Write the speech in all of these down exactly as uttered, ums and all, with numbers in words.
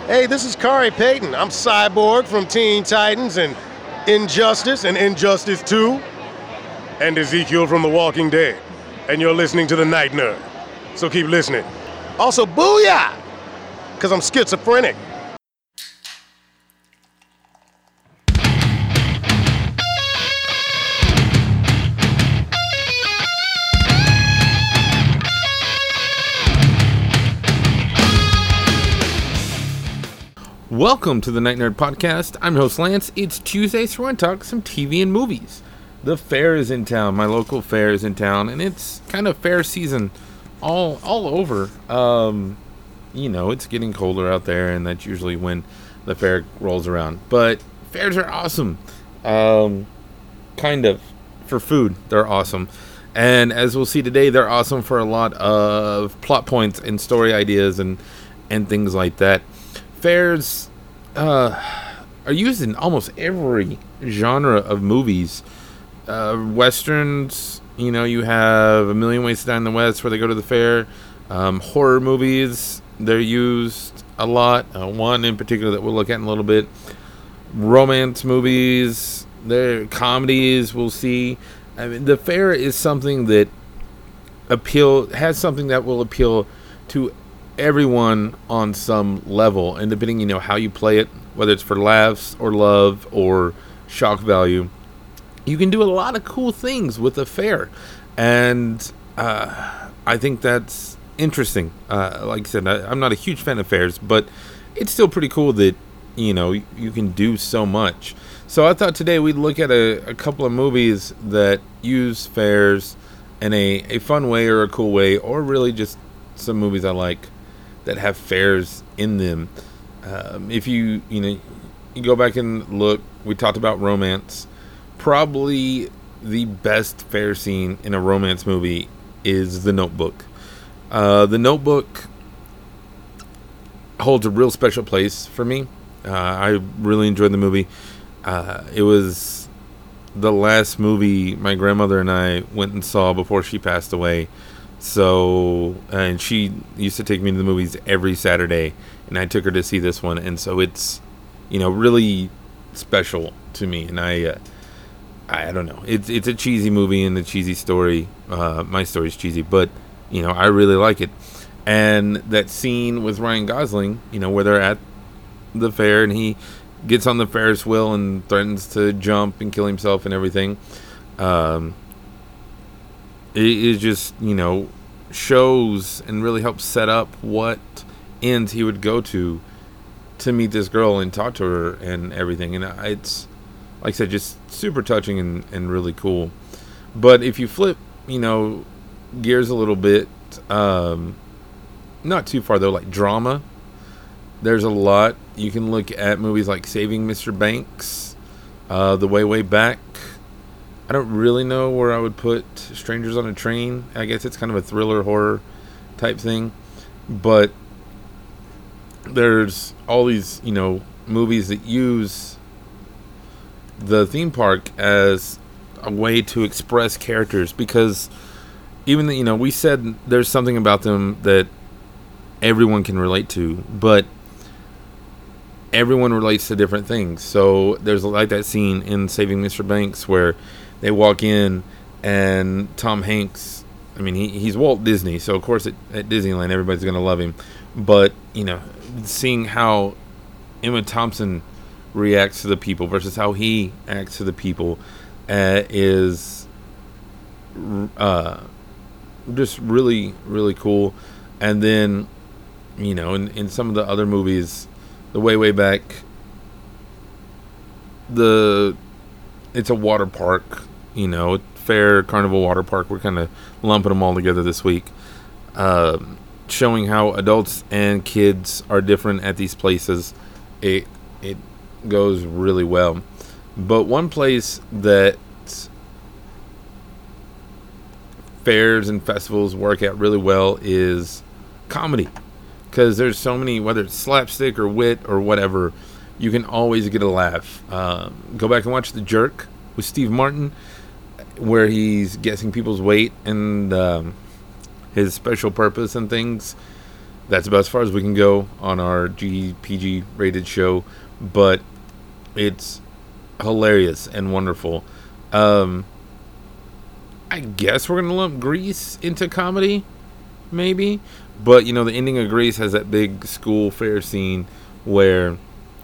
Hey, this is Kari Payton. I'm Cyborg from Teen Titans and Injustice and Injustice two, and Ezekiel from The Walking Dead. And you're listening to The Night Nerd. So keep listening. Also, booyah! Because I'm schizophrenic. Welcome to the Night Nerd Podcast. I'm your host Lance. It's Tuesday, so we're going to talk some T V and movies. The fair is in town. My local fair is in town, and it's kind of fair season all all over. Um, you know, it's getting colder out there, and that's usually when the fair rolls around. But fairs are awesome. Um, kind of. For food, they're awesome. And as we'll see today, they're awesome for a lot of plot points and story ideas and, and things like that. Fairs uh, are used in almost every genre of movies. Uh, Westerns, you know, you have A Million Ways to Die in the West where they go to the fair. Um, horror movies, they're used a lot. Uh, one in particular that we'll look at in a little bit. Romance movies, they're comedies, we'll see. I mean, the fair is something that appeal has something that will appeal to everyone on some level, and depending, you know, how you play it, whether it's for laughs or love or shock value, you can do a lot of cool things with a fair. And uh, I think that's interesting. Uh, like I said, I, I'm not a huge fan of fairs, but it's still pretty cool that, you know, you can do so much. So I thought today we'd look at a, a couple of movies that use fairs in a, a fun way or a cool way, or really just some movies I like that have fairs in them. Um, if you, you know, you go back and look, we talked about romance. Probably the best fair scene in a romance movie is The Notebook. Uh, The Notebook holds a real special place for me. Uh, I really enjoyed the movie. Uh, it was the last movie my grandmother and I went and saw before she passed away. So, and she used to take me to the movies every Saturday, and I took her to see this one, and so it's, you know, really special to me. And I, uh, I don't know, it's it's a cheesy movie and a cheesy story. Uh, my story's cheesy, but you know, I really like it. And that scene with Ryan Gosling, you know, where they're at the fair and he gets on the Ferris wheel and threatens to jump and kill himself and everything. Um, it is just, you know, shows and really helps set up what ends he would go to to meet this girl and talk to her and everything. And it's, like I said, just super touching and, and really cool. But if you flip, you know, gears a little bit, um, not too far though, like drama, there's a lot. You can look at movies like Saving Mister Banks, uh, The Way, Way Back. I don't really know where I would put Strangers on a Train. I guess it's kind of a thriller horror type thing. But there's all these, you know, movies that use the theme park as a way to express characters, because even the, you know, we said there's something about them that everyone can relate to, but everyone relates to different things. So there's like that scene in Saving Mister Banks where they walk in and Tom Hanks, I mean, he, he's Walt Disney, so of course at, at Disneyland everybody's going to love him. But, you know, seeing how Emma Thompson reacts to the people versus how he acts to the people uh, is uh, just really, really cool. And then, you know, in, in some of the other movies, The Way, Way Back, the it's a water park, you know, fair, carnival, water park. We're kind of lumping them all together this week, uh, showing how adults and kids are different at these places. It it goes really well. But one place that fairs and festivals work out really well is comedy, because there's so many, whether it's slapstick or wit or whatever, you can always get a laugh. Uh, go back and watch The Jerk with Steve Martin, where he's guessing people's weight and um, his special purpose and things. that's about as far as we can go on our G P G rated show, but it's hilarious and wonderful. Um, I guess we're gonna lump Grease into comedy, maybe, but you know, the ending of Grease has that big school fair scene where,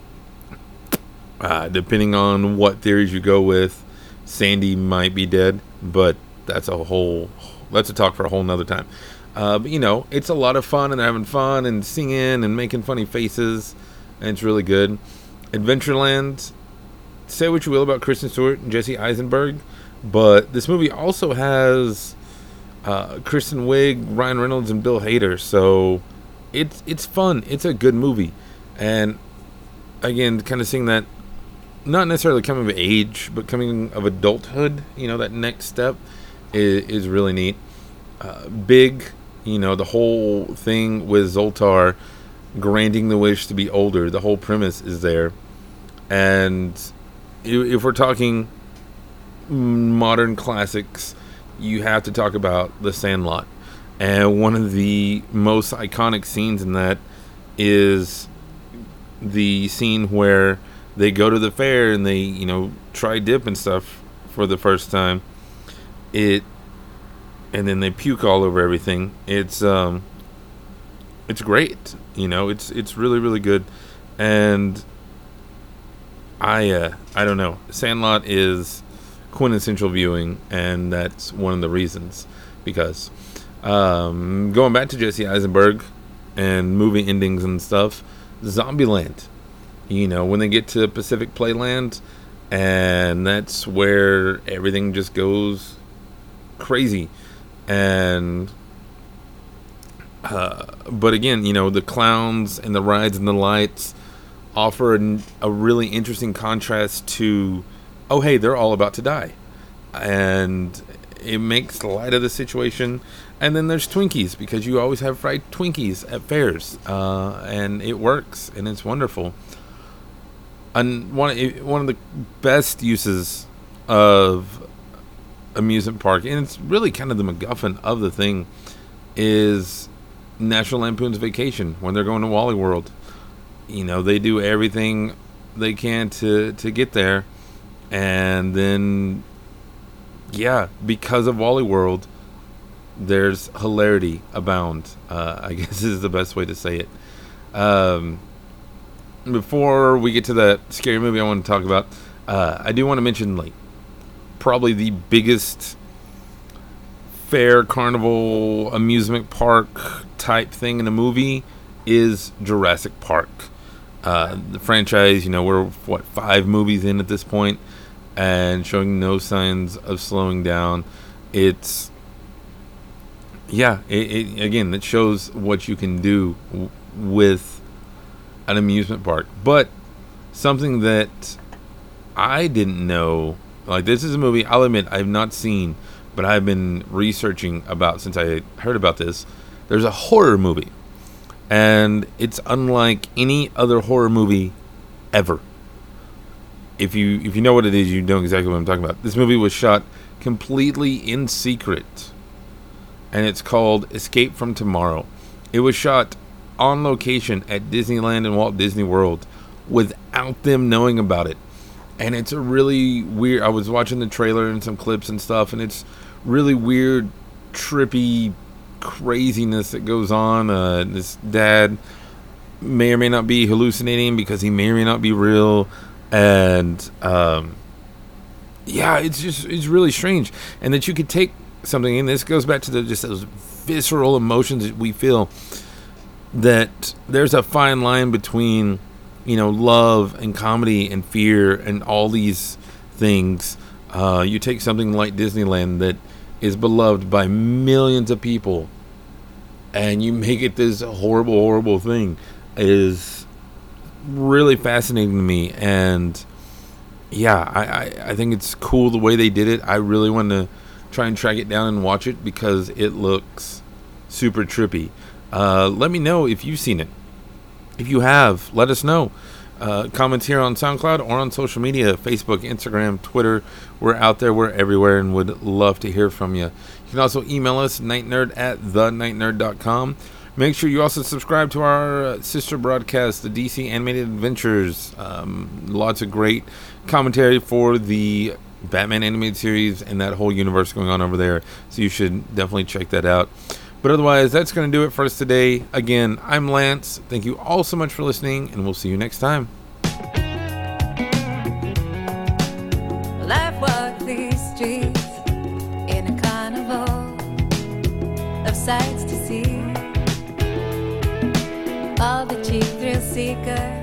uh, depending on what theories you go with, Sandy might be dead, but that's a whole that's a talk for a whole nother time. Uh, but you know, it's a lot of fun, and they're having fun and singing and making funny faces, and it's really good. Adventureland, say what you will about Kristen Stewart and Jesse Eisenberg, but this movie also has uh, Kristen Wiig, Ryan Reynolds, and Bill Hader, so it's it's fun. It's a good movie, and again, kind of seeing that, not necessarily coming of age, but coming of adulthood, you know, that next step is, is really neat. Uh, big, you know, the whole thing with Zoltar granting the wish to be older, the whole premise is there. And if we're talking modern classics, you have to talk about The Sandlot. And one of the most iconic scenes in that is the scene where they go to the fair and they, you know, try dip and stuff for the first time. It, and then they puke all over everything. It's, um, it's great. You know, it's, it's really, really good. And I, uh, I don't know. Sandlot is quintessential viewing, and that's one of the reasons. Because, um, going back to Jesse Eisenberg and movie endings and stuff, Zombieland. You know, when they get to Pacific Playland, and that's where everything just goes crazy. And, uh, but again, you know, the clowns and the rides and the lights offer an, a really interesting contrast to, oh, hey, they're all about to die. And it makes light of the situation. And then there's Twinkies, because you always have fried Twinkies at fairs. Uh, and it works, and it's wonderful. And one one of the best uses of amusement park, and it's really kind of the MacGuffin of the thing, is National Lampoon's Vacation when they're going to Wally World. You know, they do everything they can to to get there, and then yeah, because of Wally World, there's hilarity abound. Uh, I guess is the best way to say it. Um, Before we get to that scary movie I want to talk about, uh, I do want to mention, like, probably the biggest fair, carnival, amusement park type thing in a movie is Jurassic Park. Uh, the franchise, you know, we're, what, five movies in at this point, and showing no signs of slowing down. It's, yeah, it, it, again, it shows what you can do w- with an amusement park. But something that I didn't know, like, this is a movie I'll admit I've not seen, but I've been researching about since I heard about this. There's a horror movie, and it's unlike any other horror movie ever. If you if you know what it is, you know exactly what I'm talking about. This movie was shot completely in secret, and it's called Escape from Tomorrow. It was shot on location at Disneyland and Walt Disney World without them knowing about it. And it's a really weird, I was watching the trailer and some clips and stuff, and it's really weird, trippy craziness that goes on. Uh, this dad may or may not be hallucinating because he may or may not be real. And um, yeah, it's just, it's really strange. And that you could take something, and this goes back to the, just those visceral emotions that we feel, that there's a fine line between, you know, love and comedy and fear and all these things. Uh, you take something like Disneyland that is beloved by millions of people, and you make it this horrible, horrible thing. It is really fascinating to me. And yeah, I, I, I think it's cool the way they did it. I really want to try and track it down and watch it because it looks super trippy. Uh, let me know if you've seen it. If you have, let us know. Uh, comments here on SoundCloud or on social media, Facebook, Instagram, Twitter. We're out there, we're everywhere, and would love to hear from you. You can also email us, nightnerd at the night nerd dot com. Make sure you also subscribe to our uh, sister broadcast, the D C Animated Adventures. Um, lots of great commentary for the Batman animated series and that whole universe going on over there. So you should definitely check that out. But otherwise, that's going to do it for us today. Again, I'm Lance. Thank you all so much for listening, and we'll see you next time. Life walked these streets in a carnival of sights to see. All the cheap thrill seekers